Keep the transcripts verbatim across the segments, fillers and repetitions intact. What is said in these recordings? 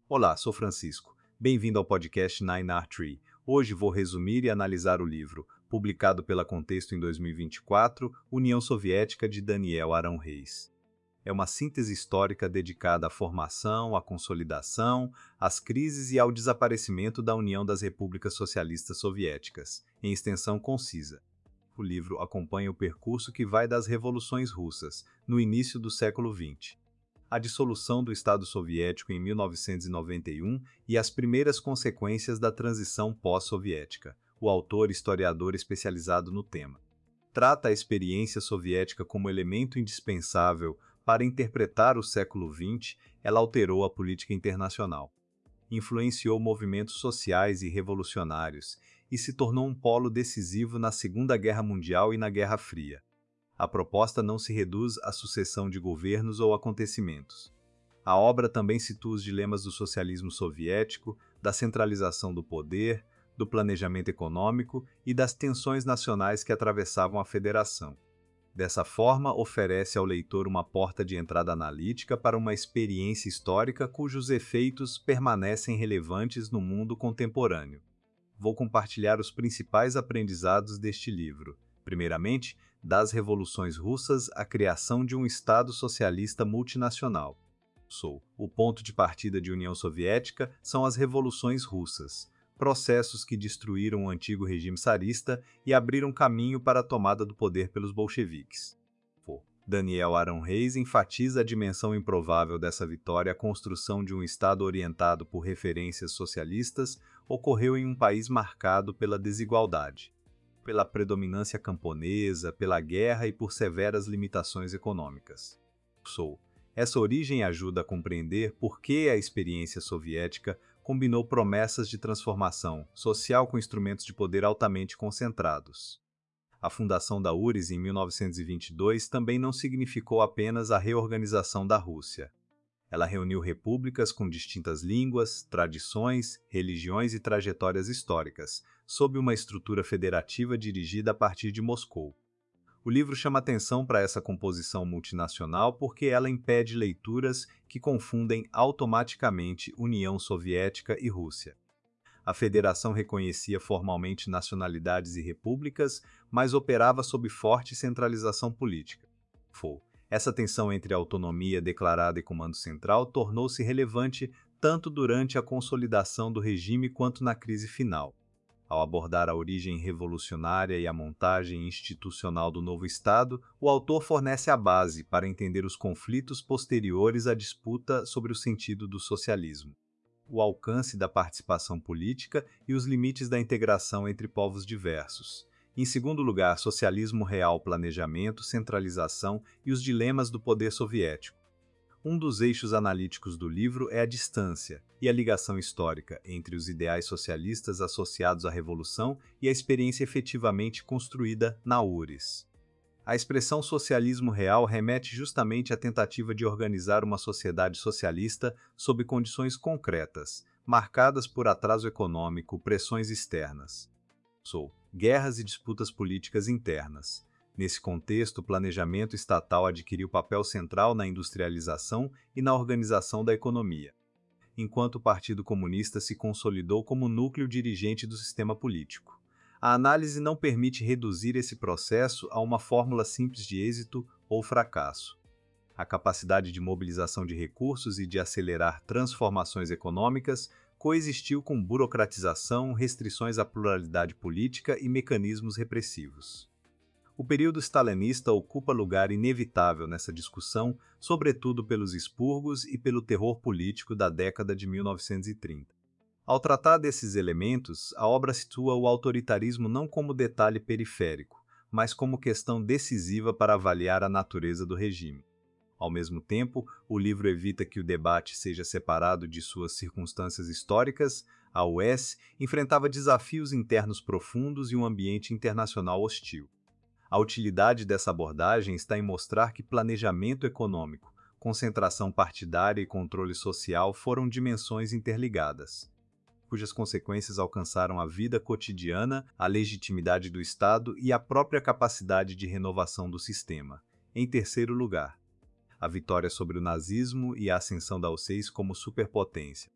Olá, sou Francisco. Bem-vindo ao podcast Nine R Tree. Hoje vou resumir e analisar o livro, publicado pela Contexto em dois mil e vinte e quatro, União Soviética de Daniel Arão Reis. É uma síntese histórica dedicada à formação, à consolidação, às crises e ao desaparecimento da União das Repúblicas Socialistas Soviéticas, em extensão concisa. O livro acompanha o percurso que vai das revoluções russas, no início do século vinte, a dissolução do Estado Soviético em mil novecentos e noventa e um e as primeiras consequências da transição pós-soviética. O autor, historiador especializado no tema, trata a experiência soviética como elemento indispensável para interpretar o século vinte. Ela alterou a política internacional, influenciou movimentos sociais e revolucionários e se tornou um polo decisivo na Segunda Guerra Mundial e na Guerra Fria. A proposta não se reduz à sucessão de governos ou acontecimentos. A obra também situa os dilemas do socialismo soviético, da centralização do poder, do planejamento econômico e das tensões nacionais que atravessavam a federação. Dessa forma, oferece ao leitor uma porta de entrada analítica para uma experiência histórica cujos efeitos permanecem relevantes no mundo contemporâneo. Vou compartilhar os principais aprendizados deste livro. Primeiramente, das revoluções russas à criação de um Estado socialista multinacional. Sou. O ponto de partida de União Soviética são as revoluções russas, processos que destruíram o antigo regime czarista e abriram caminho para a tomada do poder pelos bolcheviques. Daniel Arão Reis enfatiza a dimensão improvável dessa vitória. A construção de um Estado orientado por referências socialistas ocorreu em um país marcado pela desigualdade, pela predominância camponesa, pela guerra e por severas limitações econômicas. Sou. Essa origem ajuda a compreender por que a experiência soviética combinou promessas de transformação social com instrumentos de poder altamente concentrados. A fundação da U R S S em mil novecentos e vinte e dois também não significou apenas a reorganização da Rússia. Ela reuniu repúblicas com distintas línguas, tradições, religiões e trajetórias históricas, sob uma estrutura federativa dirigida a partir de Moscou. O livro chama atenção para essa composição multinacional porque ela impede leituras que confundem automaticamente União Soviética e Rússia. A federação reconhecia formalmente nacionalidades e repúblicas, mas operava sob forte centralização política. Essa tensão entre autonomia declarada e comando central tornou-se relevante tanto durante a consolidação do regime quanto na crise final. Ao abordar a origem revolucionária e a montagem institucional do novo Estado, o autor fornece a base para entender os conflitos posteriores à disputa sobre o sentido do socialismo, o alcance da participação política e os limites da integração entre povos diversos. Em segundo lugar, socialismo real, planejamento, centralização e os dilemas do poder soviético. Um dos eixos analíticos do livro é a distância e a ligação histórica entre os ideais socialistas associados à Revolução e a experiência efetivamente construída na U R S S. A expressão socialismo real remete justamente à tentativa de organizar uma sociedade socialista sob condições concretas, marcadas por atraso econômico, pressões externas. Sou. Guerras e disputas políticas internas. Nesse contexto, o planejamento estatal adquiriu papel central na industrialização e na organização da economia, enquanto o Partido Comunista se consolidou como núcleo dirigente do sistema político. A análise não permite reduzir esse processo a uma fórmula simples de êxito ou fracasso. A capacidade de mobilização de recursos e de acelerar transformações econômicas coexistiu com burocratização, restrições à pluralidade política e mecanismos repressivos. O período stalinista ocupa lugar inevitável nessa discussão, sobretudo pelos expurgos e pelo terror político da década de mil novecentos e trinta. Ao tratar desses elementos, a obra situa o autoritarismo não como detalhe periférico, mas como questão decisiva para avaliar a natureza do regime. Ao mesmo tempo, o livro evita que o debate seja separado de suas circunstâncias históricas. A U S enfrentava desafios internos profundos e um ambiente internacional hostil. A utilidade dessa abordagem está em mostrar que planejamento econômico, concentração partidária e controle social foram dimensões interligadas, cujas consequências alcançaram a vida cotidiana, a legitimidade do Estado e a própria capacidade de renovação do sistema. Em terceiro lugar, a vitória sobre o nazismo e a ascensão da U R S S como superpotência.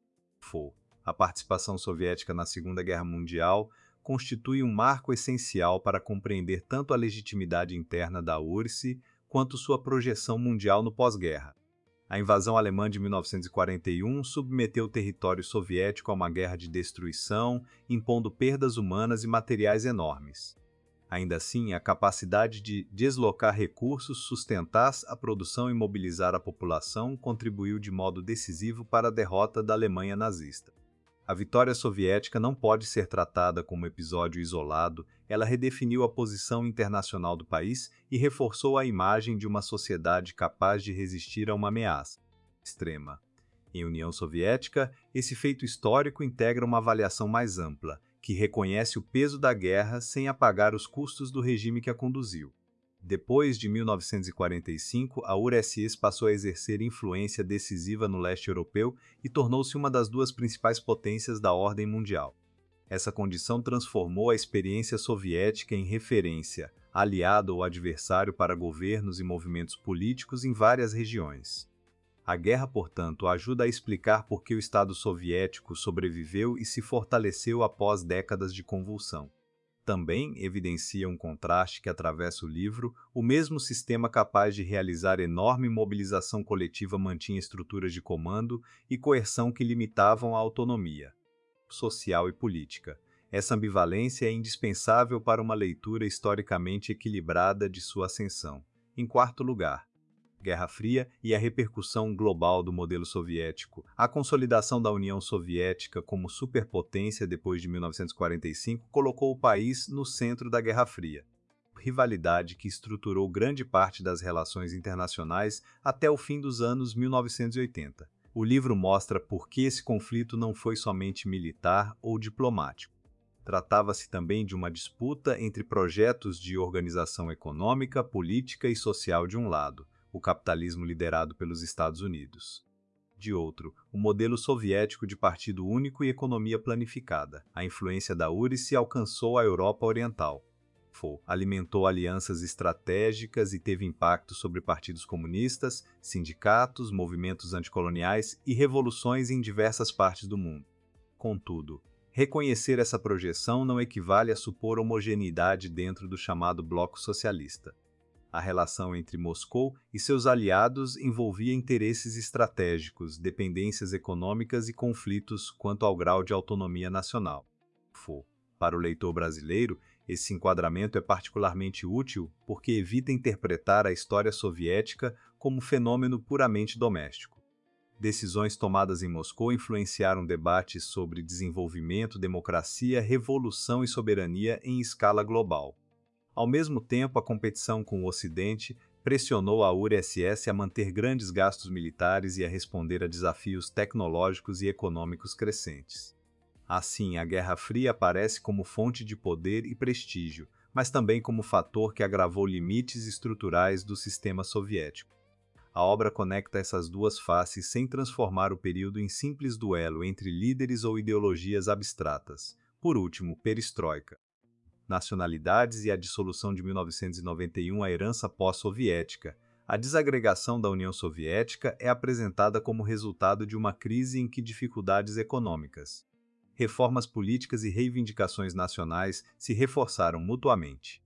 A participação soviética na Segunda Guerra Mundial constitui um marco essencial para compreender tanto a legitimidade interna da U R S S quanto sua projeção mundial no pós-guerra. A invasão alemã de mil novecentos e quarenta e um submeteu o território soviético a uma guerra de destruição, impondo perdas humanas e materiais enormes. Ainda assim, a capacidade de deslocar recursos, sustentar a produção e mobilizar a população contribuiu de modo decisivo para a derrota da Alemanha nazista. A vitória soviética não pode ser tratada como episódio isolado, ela redefiniu a posição internacional do país e reforçou a imagem de uma sociedade capaz de resistir a uma ameaça extrema. Em União Soviética, esse feito histórico integra uma avaliação mais ampla, que reconhece o peso da guerra sem apagar os custos do regime que a conduziu. Depois de mil novecentos e quarenta e cinco, a U R S S passou a exercer influência decisiva no leste europeu e tornou-se uma das duas principais potências da ordem mundial. Essa condição transformou a experiência soviética em referência, aliado ou adversário para governos e movimentos políticos em várias regiões. A guerra, portanto, ajuda a explicar por que o Estado soviético sobreviveu e se fortaleceu após décadas de convulsão. Também evidencia um contraste que atravessa o livro: o mesmo sistema capaz de realizar enorme mobilização coletiva mantinha estruturas de comando e coerção que limitavam a autonomia social e política. Essa ambivalência é indispensável para uma leitura historicamente equilibrada de sua ascensão. Em quarto lugar, Guerra Fria e a repercussão global do modelo soviético. A consolidação da União Soviética como superpotência depois de mil novecentos e quarenta e cinco colocou o país no centro da Guerra Fria, rivalidade que estruturou grande parte das relações internacionais até o fim dos anos mil novecentos e oitenta. O livro mostra por que esse conflito não foi somente militar ou diplomático. Tratava-se também de uma disputa entre projetos de organização econômica, política e social de um lado, o capitalismo liderado pelos Estados Unidos. De outro, o modelo soviético de partido único e economia planificada. A influência da U R S S alcançou a Europa Oriental. Alimentou alianças estratégicas e teve impacto sobre partidos comunistas, sindicatos, movimentos anticoloniais e revoluções em diversas partes do mundo. Contudo, reconhecer essa projeção não equivale a supor homogeneidade dentro do chamado bloco socialista. A relação entre Moscou e seus aliados envolvia interesses estratégicos, dependências econômicas e conflitos quanto ao grau de autonomia nacional. Para o leitor brasileiro, esse enquadramento é particularmente útil porque evita interpretar a história soviética como fenômeno puramente doméstico. Decisões tomadas em Moscou influenciaram debates sobre desenvolvimento, democracia, revolução e soberania em escala global. Ao mesmo tempo, a competição com o Ocidente pressionou a U R S S a manter grandes gastos militares e a responder a desafios tecnológicos e econômicos crescentes. Assim, a Guerra Fria aparece como fonte de poder e prestígio, mas também como fator que agravou limites estruturais do sistema soviético. A obra conecta essas duas faces sem transformar o período em simples duelo entre líderes ou ideologias abstratas. Por último, perestroika. Nacionalidades e a dissolução de mil novecentos e noventa e um, a herança pós-soviética. A desagregação da União Soviética é apresentada como resultado de uma crise em que dificuldades econômicas, reformas políticas e reivindicações nacionais se reforçaram mutuamente.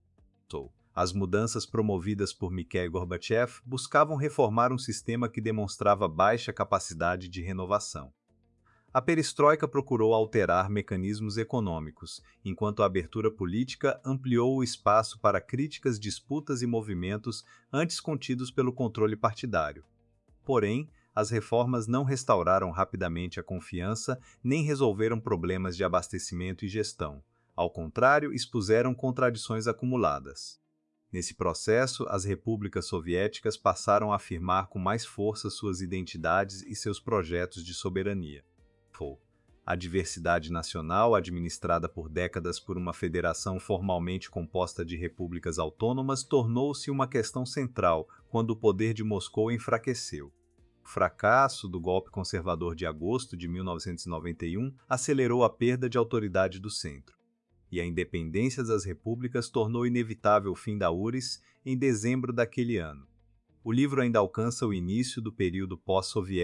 As mudanças promovidas por Mikhail Gorbachev buscavam reformar um sistema que demonstrava baixa capacidade de renovação. A perestroika procurou alterar mecanismos econômicos, enquanto a abertura política ampliou o espaço para críticas, disputas e movimentos antes contidos pelo controle partidário. Porém, as reformas não restauraram rapidamente a confiança nem resolveram problemas de abastecimento e gestão. Ao contrário, expuseram contradições acumuladas. Nesse processo, as repúblicas soviéticas passaram a afirmar com mais força suas identidades e seus projetos de soberania. A diversidade nacional, administrada por décadas por uma federação formalmente composta de repúblicas autônomas, tornou-se uma questão central quando o poder de Moscou enfraqueceu. O fracasso do golpe conservador de agosto de mil novecentos e noventa e um acelerou a perda de autoridade do centro, e a independência das repúblicas tornou inevitável o fim da U R S S em dezembro daquele ano. O livro ainda alcança o início do período pós-soviético,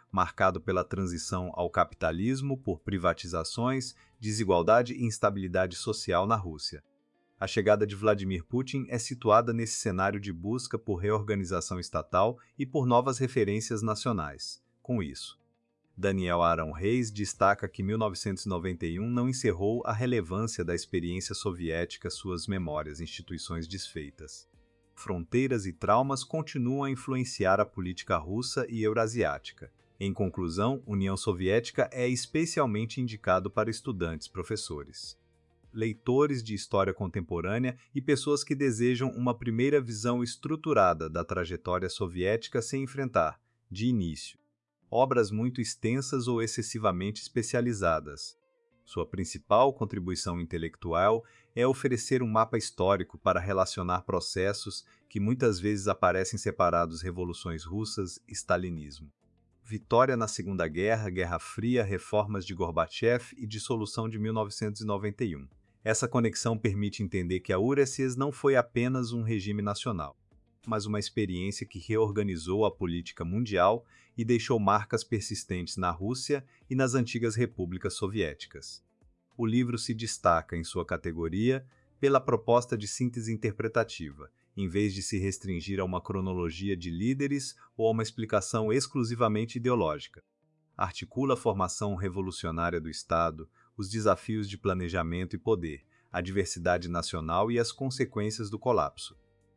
marcado pela transição ao capitalismo, por privatizações, desigualdade e instabilidade social na Rússia. A chegada de Vladimir Putin é situada nesse cenário de busca por reorganização estatal e por novas referências nacionais. Com isso, Daniel Arão Reis destaca que mil novecentos e noventa e um não encerrou a relevância da experiência soviética, suas memórias, instituições desfeitas. Fronteiras e traumas continuam a influenciar a política russa e eurasiática. Em conclusão, União Soviética é especialmente indicado para estudantes, professores, leitores de história contemporânea e pessoas que desejam uma primeira visão estruturada da trajetória soviética sem enfrentar, de início, obras muito extensas ou excessivamente especializadas. Sua principal contribuição intelectual é oferecer um mapa histórico para relacionar processos que muitas vezes aparecem separados: revoluções russas, stalinismo, vitória na Segunda Guerra, Guerra Fria, reformas de Gorbachev e dissolução de mil novecentos e noventa e um. Essa conexão permite entender que a U R S S não foi apenas um regime nacional, mas uma experiência que reorganizou a política mundial e deixou marcas persistentes na Rússia e nas antigas repúblicas soviéticas. O livro se destaca em sua categoria pela proposta de síntese interpretativa, em vez de se restringir a uma cronologia de líderes ou a uma explicação exclusivamente ideológica. Articula a formação revolucionária do Estado, os desafios de planejamento e poder, a diversidade nacional e as consequências do colapso.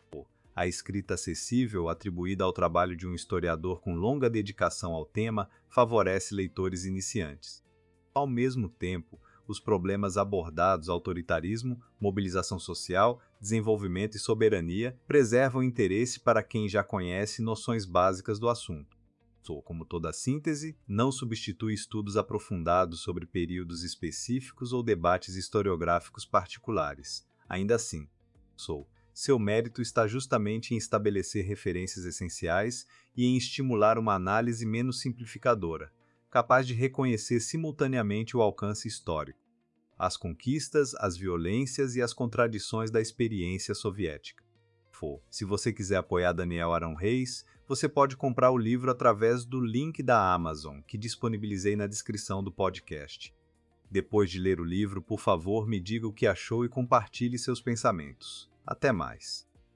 A escrita acessível, atribuída ao trabalho de um historiador com longa dedicação ao tema, favorece leitores iniciantes. Ao mesmo tempo, os problemas abordados, autoritarismo, mobilização social, desenvolvimento e soberania, preservam interesse para quem já conhece noções básicas do assunto. Como toda síntese, não substitui estudos aprofundados sobre períodos específicos ou debates historiográficos particulares. Ainda assim, sou. Seu mérito está justamente em estabelecer referências essenciais e em estimular uma análise menos simplificadora, capaz de reconhecer simultaneamente o alcance histórico, as conquistas, as violências e as contradições da experiência soviética. Se você quiser apoiar Daniel Arão Reis, você pode comprar o livro através do link da Amazon, que disponibilizei na descrição do podcast. Depois de ler o livro, por favor, me diga o que achou e compartilhe seus pensamentos. Até mais!